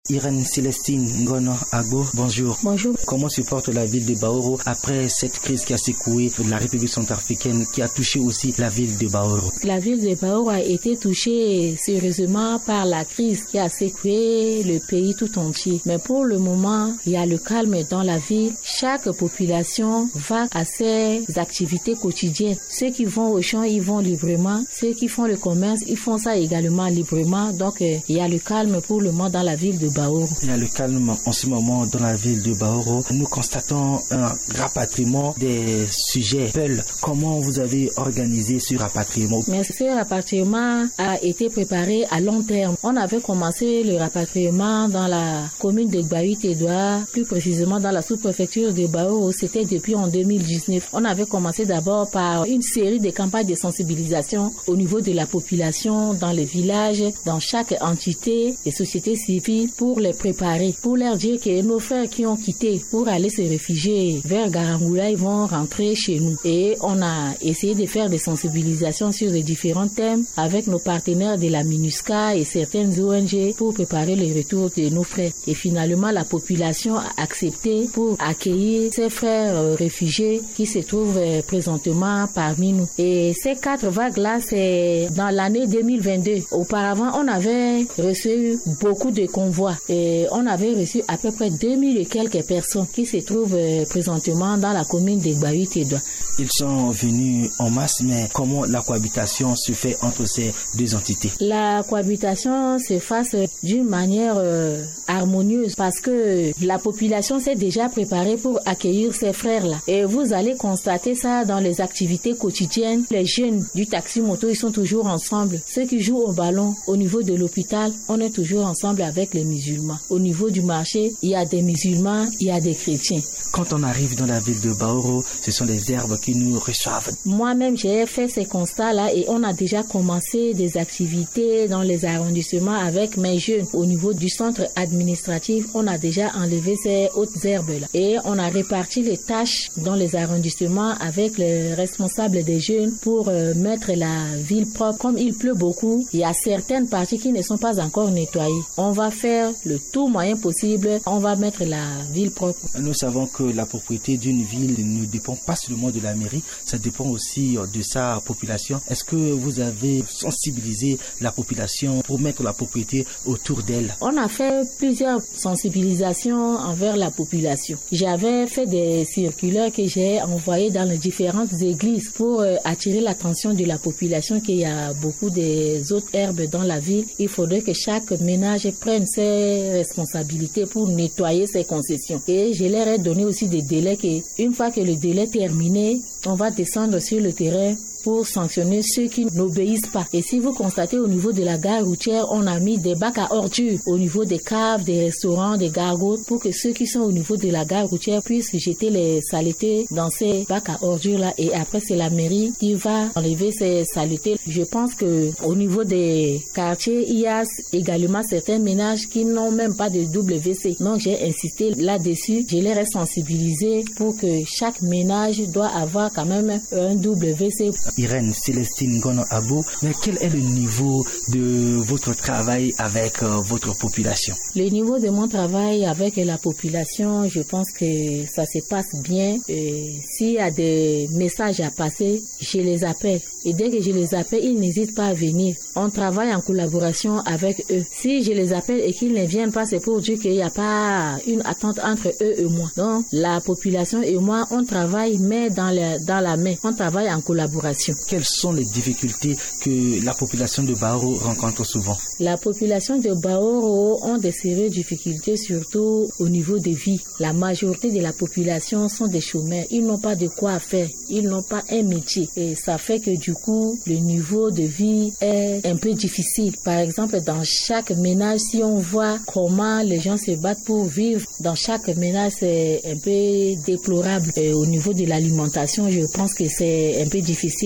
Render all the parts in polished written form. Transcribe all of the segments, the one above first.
Irène Célestine Ngono Agbo, bonjour. Bonjour. Comment se porte la ville de Baoro après cette crise qui a secoué la République centrafricaine, qui a touché aussi la ville de Baoro? La ville de Baoro a été touchée sérieusement par la crise qui a secoué le pays tout entier. Mais pour le moment, il y a le calme dans la ville. Chaque population va à ses activités quotidiennes. Ceux qui vont au champ, ils vont librement. Ceux qui font le commerce, ils font ça également librement. Donc, il y a le calme pour le moment dans la ville de Baoro. Il y a le calme en ce moment dans la ville de Baoro. Nous constatons un rapatriement des sujets. Comment vous avez organisé ce rapatriement? Mais ce rapatriement a été préparé à long terme. On avait commencé le rapatriement dans la commune de Gbahuit-Edouard, plus précisément dans la sous-préfecture de Baoro. C'était depuis en 2019. On avait commencé d'abord par une série de campagnes de sensibilisation au niveau de la population, dans les villages, dans chaque entité et société civile, pour les préparer, pour leur dire que nos frères qui ont quitté pour aller se réfugier vers Garangoula, ils vont rentrer chez nous. Et on a essayé de faire des sensibilisations sur les différents thèmes avec nos partenaires de la MINUSCA et certaines ONG pour préparer le retour de nos frères. Et finalement, la population a accepté pour accueillir ces frères réfugiés qui se trouvent présentement parmi nous. Et ces 4 vagues-là, c'est dans l'année 2022. Auparavant, on avait reçu beaucoup de convois et on avait reçu à peu près 2000 et quelques personnes qui se trouvent présentement dans la commune de Gbahuit-Edouard. Ils sont venus en masse, mais comment la cohabitation se fait entre ces deux entités? La cohabitation se fasse d'une manière harmonieuse parce que la population s'est déjà préparée pour accueillir ces frères-là. Et vous allez constater ça dans les activités quotidiennes. Les jeunes du taxi-moto, ils sont toujours ensemble. Ceux qui jouent au ballon, au niveau de l'hôpital, on est toujours ensemble avec les musulmans. Au niveau du marché, il y a des musulmans, il y a des chrétiens. Quand on arrive dans la ville de Baoro, ce sont les herbes qui nous reçoivent. Moi-même, j'ai fait ces constats-là et on a déjà commencé des activités dans les arrondissements avec mes jeunes. Au niveau du centre administratif, on a déjà enlevé ces hautes herbes-là. Et on a réparti les tâches dans les arrondissements avec les responsables des jeunes pour mettre la ville propre. Comme il pleut beaucoup, il y a certaines parties qui ne sont pas encore nettoyées. On va faire le tout moyen possible. On va mettre la ville propre. Nous savons que la propriété d'une ville ne dépend pas seulement de la mairie, ça dépend aussi de sa population. Est-ce que vous avez sensibilisé la population pour mettre la propriété autour d'elle? On a fait plusieurs sensibilisations envers la population. J'avais fait des circulaires que j'ai envoyés dans les différentes églises pour attirer l'attention de la population qu'il y a beaucoup des autres herbes dans la ville. Il faudrait que chaque ménage prenne ses responsabilités pour nettoyer ses concessions. Et je leur ai donné aussi des délais qu'une fois que le délai est terminé, on va descendre sur le terrain pour sanctionner ceux qui n'obéissent pas. Et si vous constatez au niveau de la gare routière, on a mis des bacs à ordures au niveau des caves, des restaurants, des gargotes pour que ceux qui sont au niveau de la gare routière puissent jeter les saletés dans ces bacs à ordures-là. Et après, c'est la mairie qui va enlever ces saletés. Je pense que au niveau des quartiers, il y a également certains ménages qui n'ont même pas de WC. Donc, j'ai insisté là-dessus. Je les ai sensibilisés pour que chaque ménage doit avoir quand même un WC. Irène Célestine Ngono Agbo, mais quel est le niveau de votre travail avec votre population? Le niveau de mon travail avec la population, je pense que ça se passe bien. S'il y a des messages à passer, je les appelle. Et dès que je les appelle, ils n'hésitent pas à venir. On travaille en collaboration avec eux. Si je les appelle et qu'ils ne viennent pas, c'est pour dire qu'il n'y a pas une attente entre eux et moi. Donc, la population et moi, on travaille main dans la main. On travaille en collaboration. Quelles sont les difficultés que la population de Baoro rencontre souvent? La population de Baoro ont des sérieuses difficultés, surtout au niveau de vie. La majorité de la population sont des chômeurs. Ils n'ont pas de quoi faire. Ils n'ont pas un métier. Et ça fait que du coup, le niveau de vie est un peu difficile. Par exemple, dans chaque ménage, si on voit comment les gens se battent pour vivre, dans chaque ménage, c'est un peu déplorable. Et au niveau de l'alimentation, je pense que c'est un peu difficile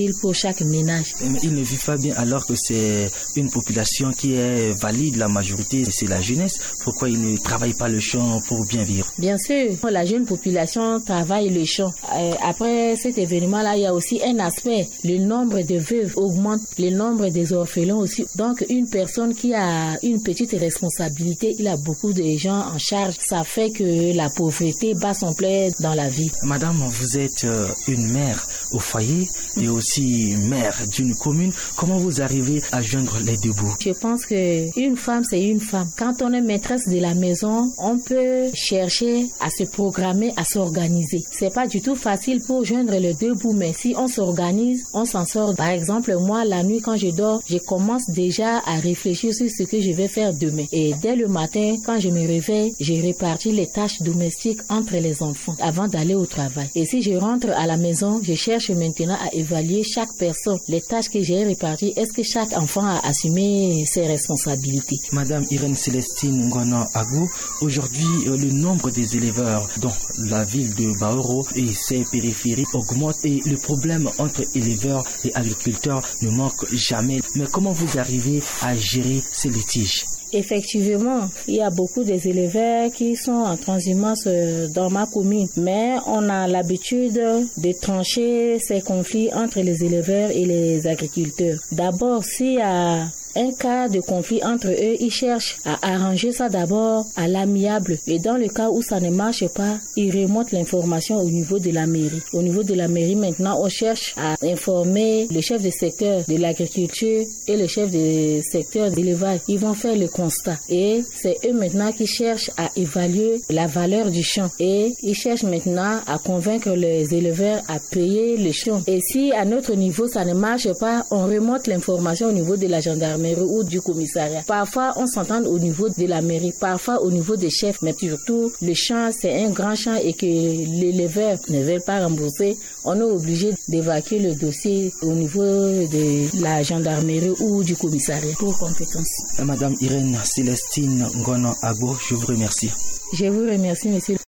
difficile pour chaque ménage. Mais ils ne vivent pas bien alors que c'est une population qui est valide, la majorité, c'est la jeunesse. Pourquoi ils ne travaillent pas le champ pour bien vivre? Bien sûr, la jeune population travaille le champ. Après cet événement-là, il y a aussi un aspect. Le nombre de veuves augmente, le nombre des orphelins aussi. Donc, une personne qui a une petite responsabilité, il a beaucoup de gens en charge. Ça fait que la pauvreté bat son plein dans la vie. Madame, vous êtes une mère au foyer et aussi mère d'une commune. Comment vous arrivez à joindre les deux bouts? Je pense que une femme, c'est une femme. Quand on est maîtresse de la maison, on peut chercher à se programmer, à s'organiser. C'est pas du tout facile pour joindre les deux bouts, mais si on s'organise, on s'en sort. Par exemple, moi, la nuit, quand je dors, je commence déjà à réfléchir sur ce que je vais faire demain. Et dès le matin, quand je me réveille, je répartis les tâches domestiques entre les enfants avant d'aller au travail. Et si je rentre à la maison, je cherche maintenant à évaluer chaque personne, les tâches que j'ai réparties. Est-ce que chaque enfant a assumé ses responsabilités? Madame Irène Célestine Ngono Agou, aujourd'hui, le nombre des éleveurs dans la ville de Baoro et ses périphéries augmente et le problème entre éleveurs et agriculteurs ne manque jamais. Mais comment vous arrivez à gérer ces litiges? Effectivement, il y a beaucoup des éleveurs qui sont en transhumance dans ma commune, mais on a l'habitude de trancher ces conflits entre les éleveurs et les agriculteurs. D'abord, s'il y a un cas de conflit entre eux, ils cherchent à arranger ça d'abord à l'amiable. Et dans le cas où ça ne marche pas, ils remontent l'information au niveau de la mairie. Au niveau de la mairie, maintenant, on cherche à informer le chef de secteur de l'agriculture et le chef de secteur d'élevage. Ils vont faire le constat. Et c'est eux maintenant qui cherchent à évaluer la valeur du champ. Et ils cherchent maintenant à convaincre les éleveurs à payer le champ. Et si à notre niveau, ça ne marche pas, on remonte l'information au niveau de la gendarmerie ou du commissariat. Parfois, on s'entend au niveau de la mairie, parfois au niveau des chefs, mais surtout, le champ, c'est un grand champ et que l'éleveur ne veut pas rembourser. On est obligé d'évacuer le dossier au niveau de la gendarmerie ou du commissariat pour compétence. Madame Irène Célestine Ngono Agou, je vous remercie. Je vous remercie, monsieur.